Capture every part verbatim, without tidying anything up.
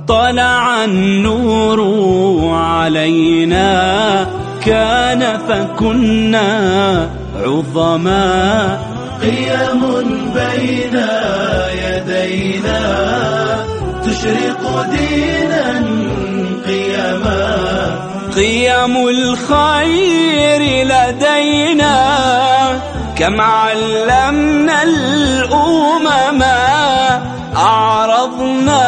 طلع النور علينا كان فكنا عظما قيم بين يدينا تشرق دينا قيما قيم الخير لدينا كم علمنا الأمم أعرضنا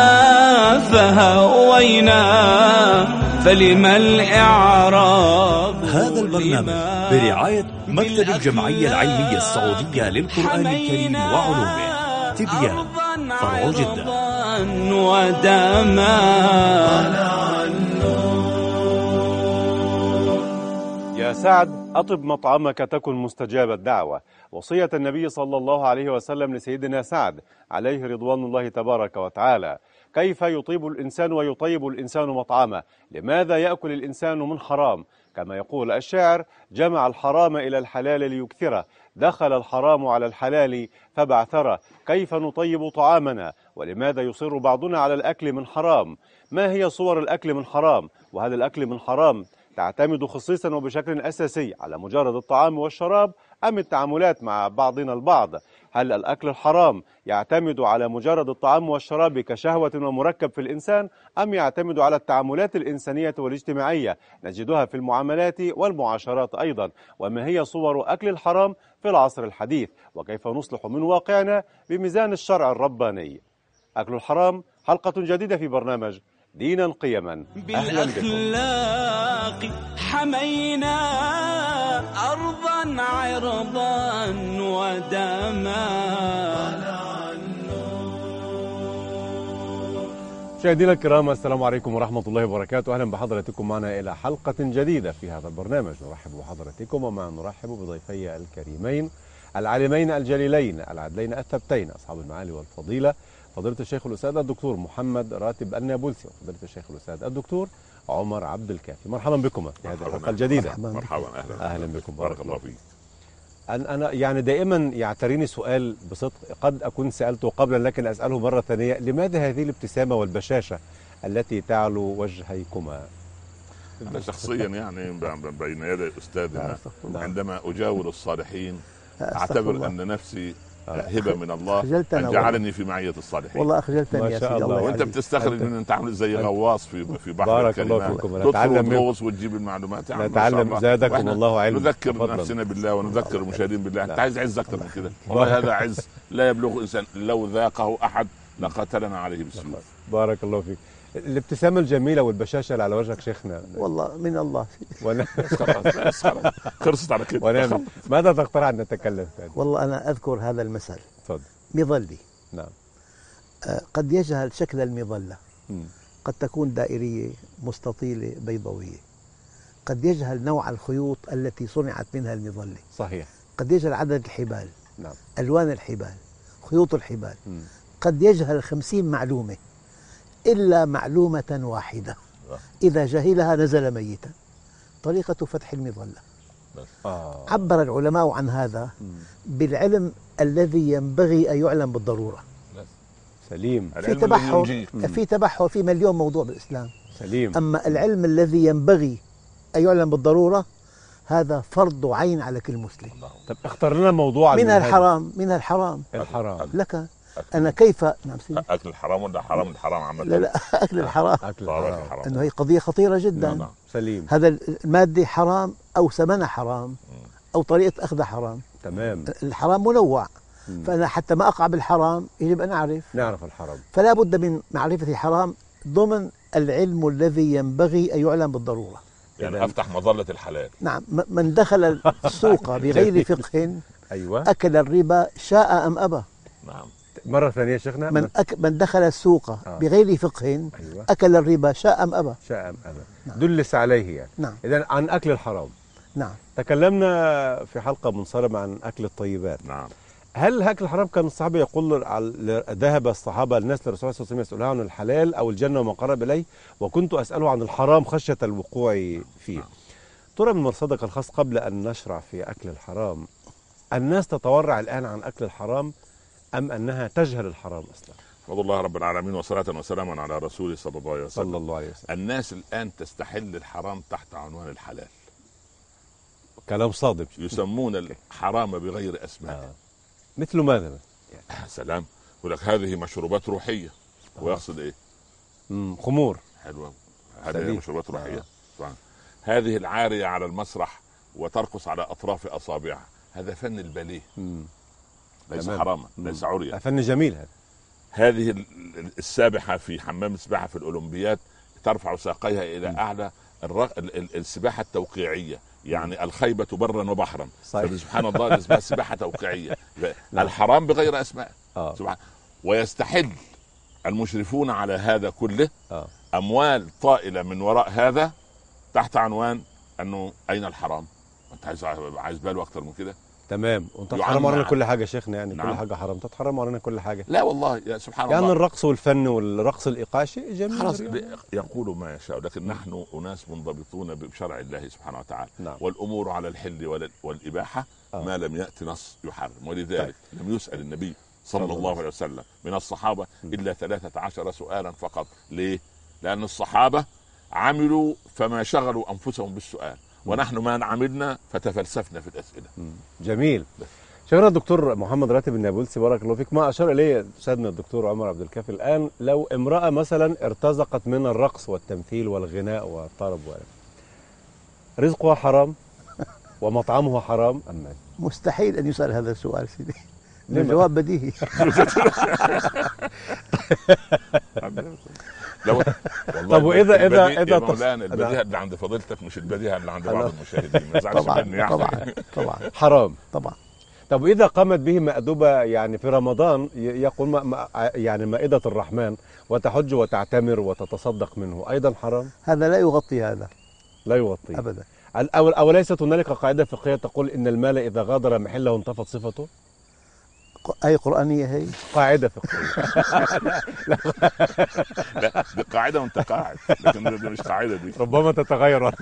فهوينا فلما الإعراض. هذا البرنامج برعاية مكتب الجمعية العلمية السعودية للقرآن الكريم وعلومه، تبيان، فرع جدة. ودما يا سعد أطب مطعمك تكن مستجاب الدعوة، وصية النبي صلى الله عليه وسلم لسيدنا سعد عليه رضوان الله تبارك وتعالى. كيف يطيب الإنسان ويطيب الإنسان مطعمه؟ لماذا يأكل الإنسان من حرام؟ كما يقول الشاعر: جمع الحرام إلى الحلال ليكثره، دخل الحرام على الحلال فبعثره. كيف نطيب طعامنا؟ ولماذا يصر بعضنا على الأكل من حرام؟ ما هي صور الأكل من حرام؟ وهذا الأكل من حرام تعتمد خصيصا وبشكل أساسي على مجرد الطعام والشراب أم التعاملات مع بعضنا البعض؟ هل الأكل الحرام يعتمد على مجرد الطعام والشراب كشهوة ومركب في الإنسان، أم يعتمد على التعاملات الإنسانية والاجتماعية نجدها في المعاملات والمعاشرات أيضا؟ وما هي صور أكل الحرام في العصر الحديث؟ وكيف نصلح من واقعنا بميزان الشرع الرباني؟ أكل الحرام حلقة جديدة في برنامج دينا قيما. بالأخلاق حمينا أرضا عرضا ودما. مشاهدينا الكرام، السلام عليكم ورحمة الله وبركاته. أهلا بحضراتكم معنا إلى حلقة جديدة في هذا البرنامج. نرحب بحضراتكم ومع نرحب بضيفي الكريمين العالمين الجليلين العدلين الثبتين أصحاب المعالي والفضيلة، فضيلة الشيخ الأستاذ الدكتور محمد راتب النابلسي وفضيلة الشيخ الأستاذ الدكتور عمر عبد الكافي. مرحبا بكم في هذه الحلقة الجديدة. مرحبا أهلا أهلا بكم، بارك الله فيك. أنا يعني دائما يعتريني سؤال بصدق قد أكون سألته قبلا لكن أسأله مرة ثانية: لماذا هذه الابتسامة والبشاشة التي تعلو وجهيكما؟ أنا شخصيا يعني بين يدي أستاذنا عندما أجاور الصالحين أعتبر أن نفسي هبه من الله ان جعلني في معيه الصالحين. والله اخجلتني يا سيدي الله. وانت بتستخرج من انت عامل زي غواص في في بحر الكلمات، نتعلم تغوص وتجيب المعلومات. نتعلم زادكم الله علما. نذكر فضلا. نفسنا بالله ونذكر المشاهدين بالله. انت عايز عز اكثر من كده؟ والله هذا عز لا يبلغ انسان، لو ذاقه احد لقاتلنا عليه بالسيوف. بارك الله فيك. الابتسامة الجميلة والبشاشة اللي على وجهك شيخنا والله من الله. وانا خلصت على كده. وانا ماذا تقترح ان نتكلم ثاني؟ والله انا اذكر هذا المثل. تفضل. مظلي. نعم. آه قد يجهل شكل المظلة. م. قد تكون دائرية مستطيلة بيضاوية. قد يجهل نوع الخيوط التي صنعت منها المظلة. صحيح. قد يجهل عدد الحبال. نعم. الوان الحبال، خيوط الحبال. م. قد يجهل خمسين معلومة إلا معلومة واحدة إذا جهلها نزل ميتا: طريقة فتح المظلة. آه. عبر العلماء عن هذا بالعلم الذي ينبغي أن يعلم بالضرورة. سليم. في تبحر في تبحر في مليون موضوع بالإسلام. سليم. أما العلم الذي ينبغي أن يعلم بالضرورة هذا فرض عين على كل مسلم. طب اختار لنا موضوع من الحرام. من الحرام الحرام لك أنا كيف نعم سيدي. أكل الحرام ولا حرام الحرام عامة؟ لا لا أكل الحرام. أكل الحرام أنه هي قضية خطيرة جدا. نعم. سليم. هذا المادة حرام أو ثمنها حرام أو طريقة أخذها حرام. تمام. الحرام منوع. مم. فأنا حتى ما أقع بالحرام يجب أن أعرف نعرف الحرام. فلا بد من معرفة الحرام ضمن العلم الذي ينبغي أن يعلم بالضرورة. يعني أفتح مظلة الحلال. نعم. من دخل السوق بغير فقه أيوة. أكل الربا شاء أم أبى. نعم. مرة ثانية شيخنا. من, أك... من دخل السوق آه. بغير فقه أيوة. أكل الربا شاء أم أبى. شاء أم أبى. نعم. دلس عليه يعني. نعم. إذن عن أكل الحرام. نعم. تكلمنا في حلقة منصرمة عن أكل الطيبات. نعم. هل أكل الحرام كان الصحابة يقول ذهب الصحابة الناس للرسول صلى الله عليه وسلم يسألون عن الحلال أو الجنة وما قرب إليه، وكنت أسأله عن الحرام خشية الوقوع فيه. نعم. ترى من مرصدك الخاص قبل أن نشرع في أكل الحرام، الناس تتورع الآن عن أكل الحرام أم أنها تجهل الحرام أصلا؟ احمد الله رب العالمين وصلاة وسلاما على رسوله صلى الله عليه وسلم. صلى الله عليه وسلم. الناس الآن تستحل الحرام تحت عنوان الحلال. كلام صادق. يسمون الحرام بغير أسماء. آه. مثل ماذا؟ يعني. سلام. يقول لك هذه مشروبات روحية. آه. ويقصد إيه؟ مم. خمور. حلوة. هذه مشروبات روحية. آه. هذه العارية على المسرح وترقص على أطراف أصابعها، هذا فن الباليه. مم. ليس حراما، ليس عريا، فن جميل. هذا هذه السابحة في حمام السباحة في الأولمبياد ترفع ساقيها إلى أعلى. السباحة التوقيعية يعني الخيبة برا وبحرا. سبحان الله اسمها سباحة توقيعية. الحرام بغير أسماء. آه. سبحان. ويستحل المشرفون على هذا كله آه. أموال طائلة من وراء هذا تحت عنوان أنه أين الحرام؟ أنت عايز عايز باله أكتر من كده؟ تمام. وانت تحرم علينا كل حاجه شيخنا، يعني نعم. كل حاجه حرام تتحرم علينا كل حاجه. لا والله يا سبحان يعني الله، يعني الرقص والفن والرقص الايقاعي شيء جميل خلاص يقولوا ما يشاء، لكن نحن اناس منضبطون بشرع الله سبحانه وتعالى. نعم. والامور على الحل والاباحه آه. ما لم ياتي نص يحرم. ولذلك طيب. لم يسال النبي صلى الله, الله عليه وسلم من الصحابه الا ثلاثة عشر سؤالا فقط. ليه؟ لان الصحابه عملوا فما شغلوا انفسهم بالسؤال، ونحن ما عملنا فتفلسفنا في الاسئله. جميل. شيخنا الدكتور محمد راتب النابلسي بارك الله فيك، ما اشار اليه سيدنا الدكتور عمر عبد الكافي الان، لو امراه مثلا ارتزقت من الرقص والتمثيل والغناء والطرب رزقها حرام ومطعمها حرام ام لا؟ مستحيل ان يسال هذا السؤال سيدي، الجواب بديهي. لو طب واذا اذا اذا مولانا البديهه اللي عند فضيلتك مش البديهه اللي عند بعض المشاهدين، ما تزعلش مني يعني. طبعا طبعا حرام طبعا. طب واذا قامت به مأدبه يعني في رمضان يقول ما ما يعني مائدة الرحمن وتحج وتعتمر وتتصدق منه، ايضا حرام؟ هذا لا يغطي هذا، لا يغطي ابدا. أو أوليست هنالك قاعده فقهيه تقول ان المال اذا غادر محله انتفت صفته؟ أي قرآنية هي؟ قاعدة فقهية. لا دي قاعدة وأنت قاعد، لكن دي مش قاعدة دي. ربما تتغير.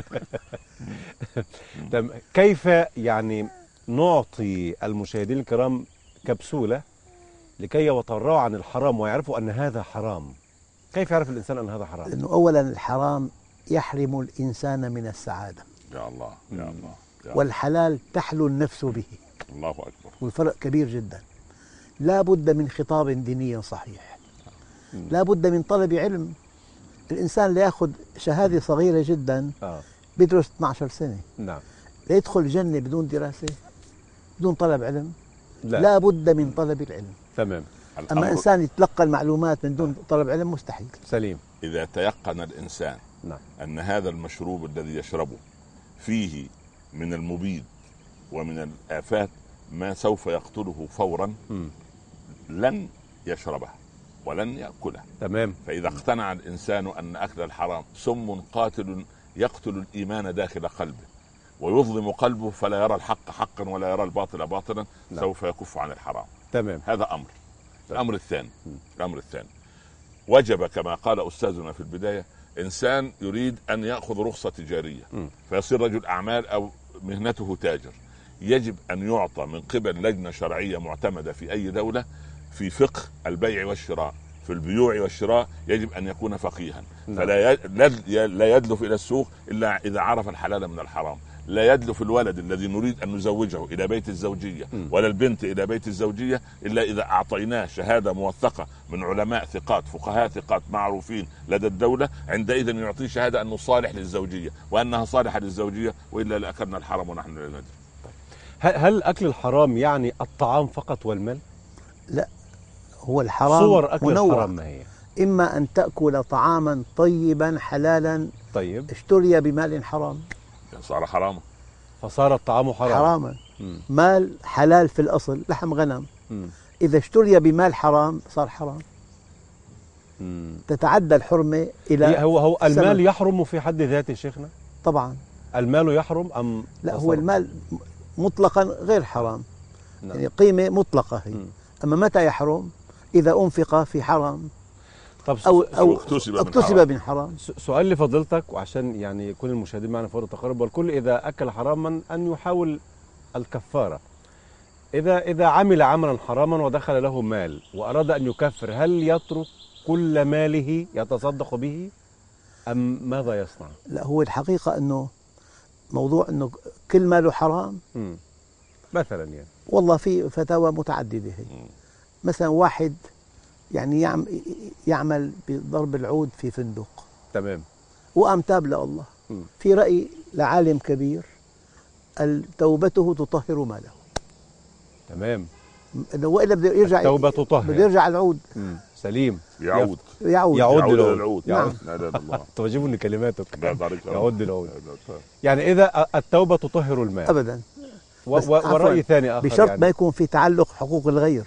كيف يعني نعطي المشاهدين الكرام كبسولة لكي يتورعوا عن الحرام ويعرفوا أن هذا حرام؟ كيف يعرف الإنسان أن هذا حرام؟ لأنه أولا الحرام يحرم الإنسان من السعادة. يا الله يا الله. يا والحلال تحلو النفس به. الله أكبر. والفرق كبير جدا. لا بد من خطاب ديني صحيح، لا بد من طلب علم. الإنسان ليأخذ شهادة صغيرة جدا آه. بيدرس اثنتي عشرة سنة. نعم. ليدخل الجنة بدون دراسة بدون طلب علم؟ لا, لا بد من طلب العلم. تمام. أما إنسان يتلقى المعلومات من دون طلب علم مستحيل. سليم. إذا تيقن الإنسان نعم. أن هذا المشروب الذي يشربه فيه من المبيد ومن الآفات ما سوف يقتله فورا م. لن يشربه ولن يأكله. تمام. فإذا اقتنع الإنسان أن أكل الحرام سم قاتل يقتل الإيمان داخل قلبه ويظلم قلبه فلا يرى الحق حقا ولا يرى الباطل باطلا، لا. سوف يكف عن الحرام. تمام. هذا أمر. الأمر الثاني الأمر الثاني وجب كما قال أستاذنا في البداية، إنسان يريد أن يأخذ رخصة تجارية م. فيصير رجل أعمال أو مهنته تاجر، يجب أن يعطى من قبل لجنة شرعية معتمدة في أي دولة في فقه البيع والشراء، في البيوع والشراء يجب أن يكون فقيها. نعم. فلا لا يدلف إلى السوق إلا إذا عرف الحلال من الحرام. لا يدلف الولد الذي نريد أن نزوجه إلى بيت الزوجية م. ولا البنت إلى بيت الزوجية إلا إذا أعطيناه شهادة موثقة من علماء ثقات فقهاء ثقات معروفين لدى الدولة، عندئذ يعطيه شهادة أنه صالح للزوجية وأنها صالحة للزوجية، وإلا لأكلنا الحرام ونحن لا ندري. هل أكل الحرام يعني الطعام فقط والمال؟ لا، هو الحرام صور أكل منوع. الحرام ما هي؟ إما أن تأكل طعاما طيبا حلالا طيب اشتري بمال حرام صار حراما، فصار الطعام حرام حراما. مم. مال حلال في الأصل لحم غنم، مم. إذا اشتري بمال حرام صار حرام. مم. تتعدى الحرمة إلى هو هو المال سنة. يحرم في حد ذاته شيخنا؟ طبعا. المال يحرم أم لا هو المال مطلقا غير حرام. نعم. يعني قيمة مطلقة هي. مم. أما متى يحرم؟ إذا أنفق في حرام طب أو أو اكتسب من حرام. سؤال لفضيلتك وعشان يعني يكون المشاهدين معنا فور التقارب، والكل إذا أكل حراما أن يحاول الكفارة. إذا إذا عمل عملا حراما ودخل له مال وأراد أن يكفر، هل يترك كل ماله يتصدق به أم ماذا يصنع؟ لا، هو الحقيقة أنه موضوع أنه كل ماله حرام مم. مثلا يعني والله في فتاوى متعددة هي. مثلا واحد يعني يعمل بضرب العود في فندق، تمام، وقام تاب لله. مم. في رأي لعالم كبير توبته تطهر ماله، تمام، انه والا بده يرجع التوبة تطهر، بده يرجع العود. مم. سليم، يعود يعود يعود يعود للعود. للعود. نعم. لا لا الله. توجبني كلماتك. يعود للعود. لا. يعني إذا التوبة تطهر المال ابدا، و- و- ورأي ثاني آخر بشرط يعني. ما يكون في تعلق حقوق الغير،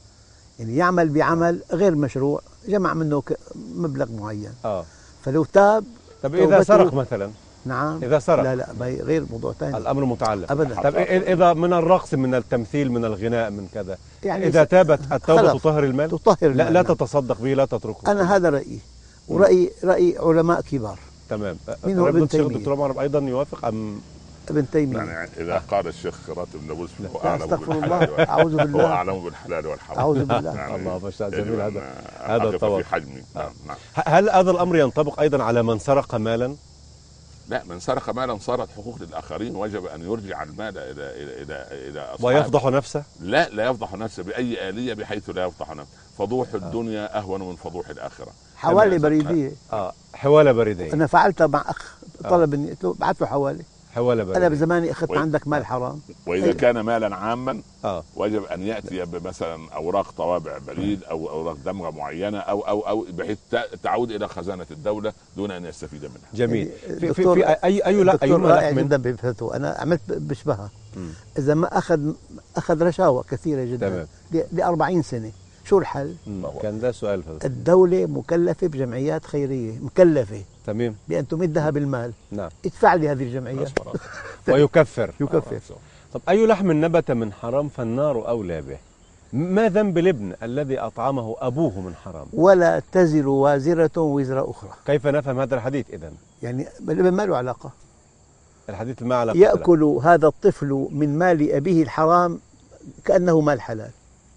يعني يعمل بعمل غير مشروع جمع منه ك- مبلغ معين، آه. فلو تاب. طب إذا توبته- سرق مثلا؟ نعم، إذا سرق لا لا ما هي غير موضوع ثاني الأمر متعلق ابدا. طب إ- إذا من الرقص، من التمثيل، من الغناء، من كذا، يعني إذا تابت التوبة خلص. تطهر المال؟ تطهر لا المال. لا نعم. تتصدق به، لا تتركه. انا هذا رأيي، ورأي رأي علماء كبار. تمام. مين هو ربنا ابن الشيخ تيمية؟ الدكتور عمر أيضا يوافق أم؟ ابن تيمية. يعني اذا قال الشيخ راتب نابلس فهو لا، اعلم استغفر بالحلال الله، والحرام. اعوذ هو بالله، اعلم بالحلال والحرام. اعوذ بالله. يعني الله ما شاء الله، يجب جميل أن هذا هذا أقف الطبق. في حجمي. نعم نعم. ه- هل هذا الأمر ينطبق أيضا على من سرق مالا؟ لا، من سرق مالا صارت حقوق للاخرين، وجب ان يرجع المال الى الى الى الى أصحابه. ويفضح نفسه؟ لا لا يفضح نفسه باي اليه بحيث لا يفضح نفسه. فضوح الدنيا اهون من فضوح الاخره. حوالي بريدية آه حوالة بريدية. انا فعلتها مع اخ طلب اني قلت له بعث له حوالي. حوالة انا بريدية. بزماني اخذت وي- عندك مال حرام. واذا كان مالا عاما آه وجب ان ياتي بمثلا اوراق طوابع بريد او اوراق دمغه معينه او او او بحيث ت- تعود الى خزانه الدوله دون ان يستفيد منها. جميل. يعني في, في, الدكتور- في أي أي لا أي الدكتور رائع لحم. جدا بفتوى، انا عملت بشبهها. مم. اذا ما اخذ اخذ رشاوى كثيره جدا تمام. ل أربعين سنه، شو الحل؟ مم. كان ده سؤال فضل. الدوله مكلفه بجمعيات خيريه، مكلفه تمام. بان تمدها بالمال. نعم. ادفع لي هذه الجمعيه. ويكفر. يكفر. طب أي لحم نبت من حرام فالنار أولى به؟ ما ذنب الابن الذي أطعمه أبوه من حرام؟ ولا تزر وازره وزر اخرى. كيف نفهم هذا الحديث إذن؟ يعني الابن ما له علاقه. الحديث ما علاقة له. ياكل هذا الطفل من مال ابيه الحرام كانه مال حلال.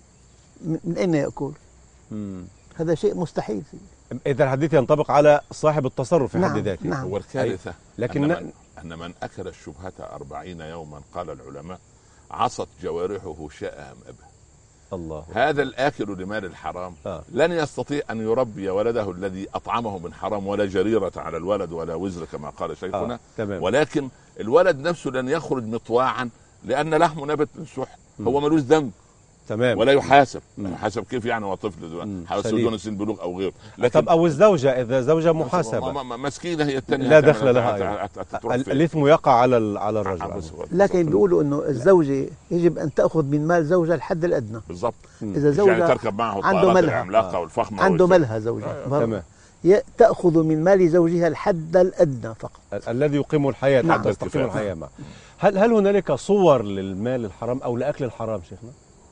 من من اين ياكل؟ مم. هذا شيء مستحيل. إذا الحديث ينطبق على صاحب التصرف في نعم، حد ذاته. نعم. هو الكارثه لكن أن من, أن من أكل الشبهة أربعين يوما قال العلماء عصت جوارحه شاء أم أبى. الله. هذا الآكل لمال الحرام آه. لن يستطيع أن يربي ولده الذي أطعمه من حرام، ولا جريرة على الولد ولا وزر كما قال شيخنا. آه. تمام. ولكن الولد نفسه لن يخرج مطواعا لأن لحمه نبت من سحت، هو ملوش ذنب تمام. ولا يحاسب. مم. يحاسب كيف يعني؟ هو طفل مم. حاسب سليم. دون سن البلوغ أو غيره. طب أو الزوجة، إذا زوجة محاسبة ما- ما- مسكينة هي الثانية، لا دخل لها، الإثم يقع على ال- على الرجل. لكن بيقولوا انه الزوجه يجب ان تاخذ من مال زوجها الحد الادنى. بالضبط. اذا زوجها يعني تركب معه عنده الطائرات ملهى. العملاقة والفخمة عنده والف- ملهى زوجها، تمام. ي- تاخذ من مال زوجها الحد الادنى فقط. ال- الذي يقيم الحياة نعم. حتى تستقيم الحياة معه. هل هل هنالك صور للمال الحرام أو لأكل الحرام شيخنا؟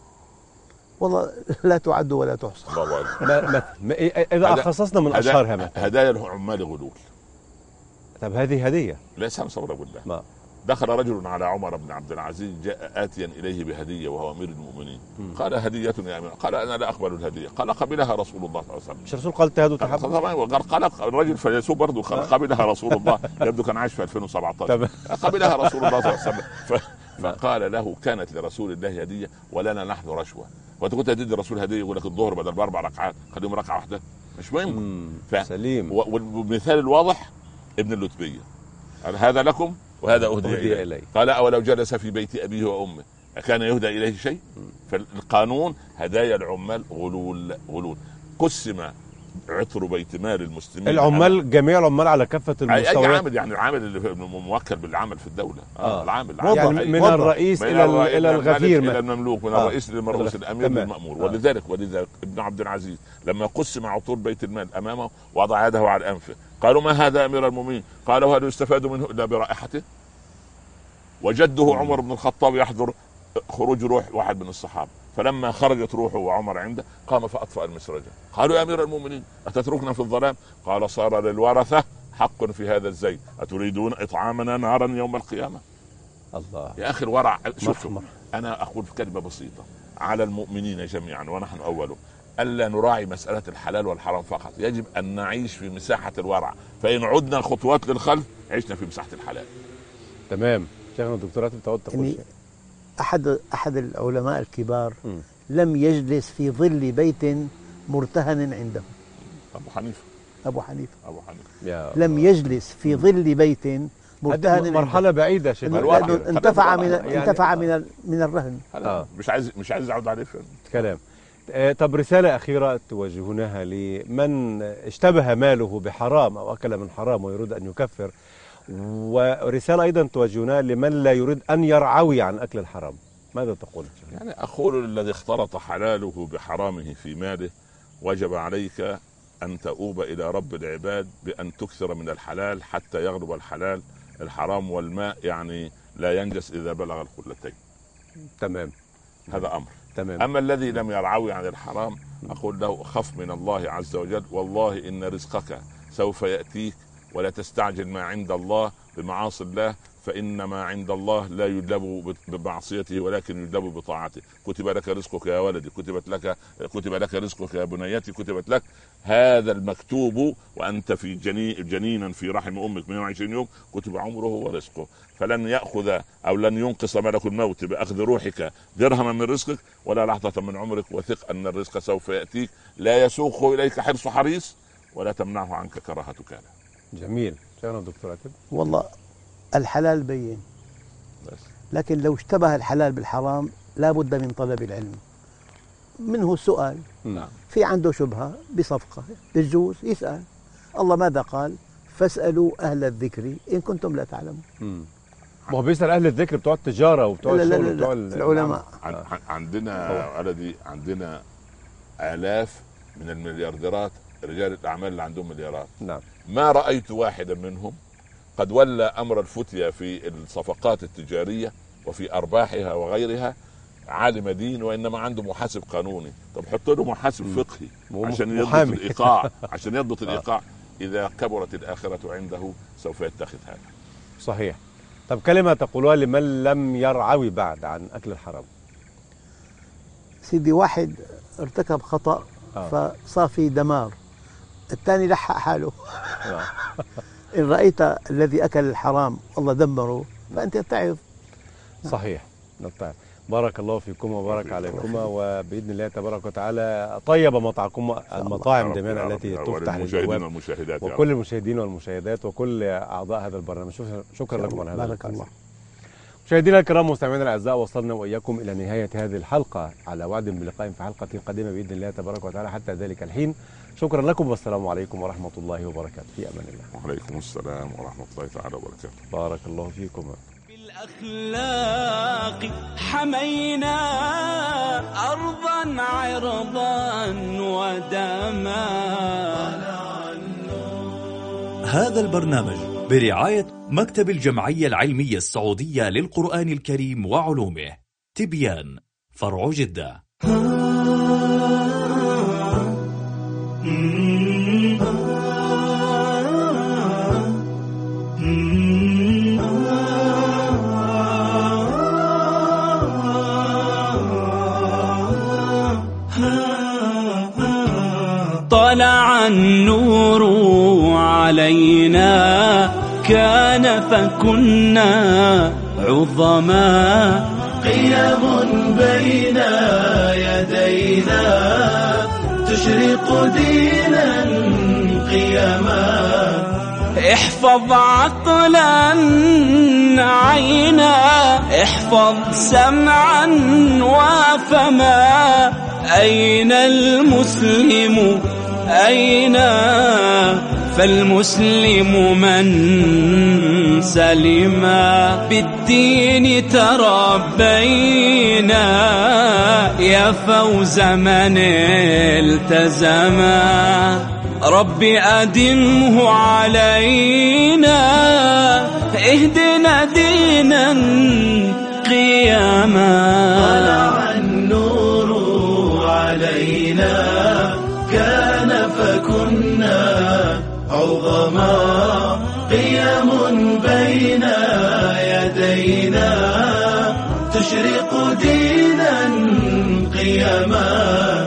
والله لا تعد ولا تحصى. الله أكبر. ما ما ما إذا هذا- خصصنا من هدا- أشهرها مثلا. هدايا العمال غلول. طب هذه هدية. ليس صبر بالله. ما دخل رجل على عمر بن عبد العزيز جاء آتيا إليه بهدية وهو أمير المؤمنين. قال هدية يا أمير. قال أنا لا أقبل الهدية. قال قبلها رسول الله صلى الله عليه وسلم. مش الرسول قال تهدوا قال تحب؟ طبعا وقال قال الرجل فيسوق برضه قال قبلها رسول الله. يبدو كان عايش في ألفين وسبعة عشر. قبلها رسول الله صلى الله عليه وسلم. ف... فقال له كانت لرسول الله هدية ولنا نحن رشوة. وأنت كنت هتدي الرسول هدية يقول لك الظهر بدل بأربع ركعات خليهم ركعة واحدة. مش مهم. ف... سليم. و- والمثال الواضح ابن اللتبية قال هذا لكم وهذا أهدي أهدي إليه. إليه. قال أولو جلس في بيت أبيه وأمه أكان يهدى إليه شيء؟ فالقانون هدايا العمال غلول غلول. قسم عطر بيت مال المسلمين. العمال جميع العمال على كافة أي, أي المستويات. عامل، يعني العامل اللي موكل بالعمل في الدولة. آه. آه. العامل يعني العامل. من وضع. الرئيس من إلى الرئيس إلى الملك الغفير إلى مثلا. المملوك، من آه. الرئيس للمرؤوس الأمير تمام. للمأمور. آه. ولذلك ولذلك ابن عبد العزيز لما قسم عطور بيت المال أمامه وضع يده على أنفه قالوا ما هذا أمير المؤمنين؟ قالوا هل يستفاد منه إلا برائحته؟ وجده عمر بن الخطاب يحضر خروج روح واحد من الصحابة، فلما خرجت روحه وعمر عنده قام فأطفأ المسرجة. قالوا يا أمير المؤمنين أتتركنا في الظلام؟ قال صار للورثة حق في هذا الزيت، أتريدون إطعامنا نارا يوم القيامة؟ الله يا أخي الورع. شوف مرحمة. أنا أقول كلمة بسيطة على المؤمنين جميعا ونحن أولهم، ألا نراعي مسألة الحلال والحرام فقط، يجب أن نعيش في مساحة الورع، فإن عدنا خطوات للخلف عشنا في مساحة الحلال. تمام. شيخنا الدكتور راتب تقول تقول يعني أحد أحد العلماء الكبار م. لم يجلس في ظل بيت مرتهن عنده. أبو حنيفة. أبو حنيفة أبو حنيفة يا لم يجلس في ظل بيت مرتهن مرحلة بعيدة شيخ. الواقع. لأنه انتفع من يعني انتفع من ال- من الرهن. آه. مش عايز مش عايز أعود عليه فين. كلام. آه، طب رسالة أخيرة توجهونها لمن اشتبه ماله بحرام أو أكل من حرام ويريد أن يكفر، ورسالة أيضا توجهونها لمن لا يريد أن يرعوي عن أكل الحرام، ماذا تقول؟ يعني أقول الذي اختلط حلاله بحرامه في ماله وجب عليك أن تؤوب إلى رب العباد بأن تكثر من الحلال حتى يغلب الحلال. الحرام والماء يعني لا ينجس إذا بلغ القلتين. تمام. هذا أمر. تمام. أما الذي لم يرعوي عن الحرام أقول له خف من الله عز وجل، والله إن رزقك سوف يأتيك، ولا تستعجل ما عند الله بمعاصي الله، فإن ما عند الله لا يجلب بمعصيته ولكن يجلب بطاعته. كتب لك رزقك يا ولدي، كتبت لك كتب لك رزقك يا بنيتي، كتبت لك هذا المكتوب وأنت في جني جنينا في رحم أمك مئة وعشرين يوم، كتب عمره ورزقه. فلن يأخذ أو لن ينقص ملك الموت بأخذ روحك درهما من رزقك ولا لحظة من عمرك، وثق أن الرزق سوف يأتيك، لا يسوق إليك حرص حريص ولا تمنعه عنك كراهة كاله. جميل. شكرا دكتور راتب. والله الحلال بين، بس. لكن لو اشتبه الحلال بالحرام لا بد من طلب العلم. منه سؤال، نعم. في عنده شبهة بصفقة بالجوز يسأل الله ماذا قال، فاسألوا أهل الذكر إن كنتم لا تعلمون. مم. ما هو بيسأل أهل الذكر بتوع التجارة وبتوع لا لا الشغل لا وبتوع لا العلماء. عن عندنا ولدي عندنا آلاف من المليارديرات رجال الأعمال اللي عندهم مليارات، نعم. ما رأيت واحدا منهم قد ولى أمر الفتية في الصفقات التجارية وفي أرباحها وغيرها عالم دين، وإنما عنده محاسب قانوني. طب حط له محاسب فقهي عشان يضبط الإيقاع عشان يضبط الإيقاع. إذا كبرت الآخرة عنده سوف يتخذ هذا. صحيح. طب كلمة تقولها لمن لم يرعوي بعد عن أكل الحرام. سيدي واحد ارتكب خطأ آه. فصار في دمار، الثاني لحق حاله. آه. إن رأيت الذي أكل الحرام الله دمره فأنت تعظ. صحيح. نطيع. بارك الله فيكم وبارك عليكم، وبإذن الله تبارك وتعالى طيب مطعكم المطاعم جميعا التي تفتح للجواب، وكل المشاهدين والمشاهدات وكل أعضاء هذا البرنامج. شكرا لكم على هذا. بارك الله. مشاهدينا الكرام مستمعينا الاعزاء، وصلنا واياكم الى نهايه هذه الحلقه، على وعد بلقاء في حلقه قادمه باذن الله تبارك وتعالى. حتى ذلك الحين شكرا لكم والسلام عليكم ورحمه الله وبركاته. في امان الله. وعليكم السلام ورحمه الله تعالى وبركاته. بارك الله فيكم. بالأخلاق حمينا أرضا عرضا ودما. هذا البرنامج برعاية مكتب الجمعية العلمية السعودية للقرآن الكريم وعلومه، تبيان، فرع جدة. طلع النور علينا كان فكنا عظما. قيم بين يدينا تشرق دينا قيما. احفظ عقلا عينا، احفظ سمعا وفما. أين المسلم أين؟ فالمسلم من سلم بالدين تربينا، يا فوز من التزما. رب أدمه علينا، اهدنا دينا قياما. طلع النور علينا كان فكنا عظما قيم بين يدينا تشرق دينا قيما